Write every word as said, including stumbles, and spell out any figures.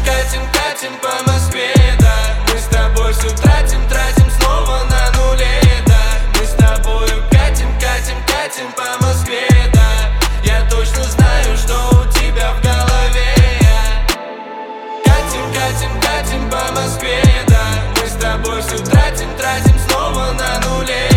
катим, катим по Москве, да. Мы с тобой все тратим, тратим снова на нуле, да. Мы с тобою катим, катим, катим по Москве, да. Я точно знаю, что у тебя в голове. Катим, катим, катим по Москве, да. Мы с тобой все тратим, тратим снова на нуле.